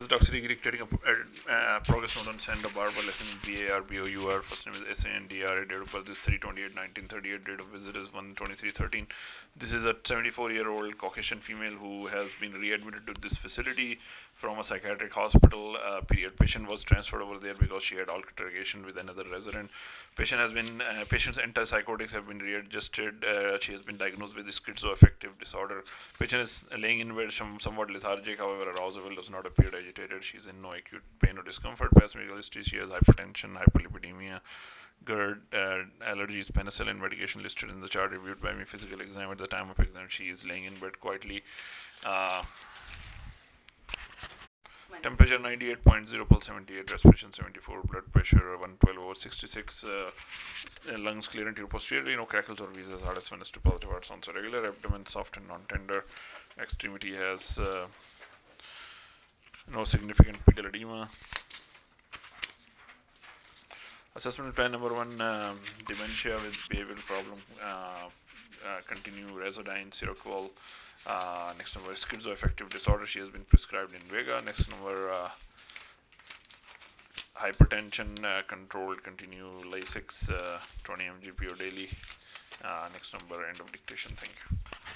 cytotoxicity dictating a progress note on Sandra Barber, lesson BARBOUR, first name is SANDRA, date of birth is 3/28/1938, date of visit is 1/23/13. This is a 74-year-old Caucasian female who has been readmitted to this facility from a psychiatric hospital. Period. Patient was transferred over there because she had altercation with another resident. Patient's antipsychotics have been readjusted. She has been diagnosed with schizoaffective disorder. Patient is laying in bed, somewhat lethargic, however arousable, does not appear agitated. She is in no acute pain or discomfort. Past medical history: she has hypertension, hyperlipidemia, GERD, allergies, penicillin medication listed in the chart, reviewed by me. Physical exam: at the time of exam she is laying in bed quietly. Uh, Temperature 98.0, pulse 78, respiration 74, blood pressure 112/66, lungs clear anterior posteriorly, no crackles or wheezes, heart is to positive, heart sounds regular, abdomen soft and non-tender, extremity has no significant pedal edema. Assessment plan number one: dementia with behavioral problem. Continue Resodyne, Seroquel. Next number is schizoaffective disorder. She has been prescribed Invega. Next number, hypertension controlled. Continue Lasix, 20 mg daily. Next number, end of dictation. Thank you.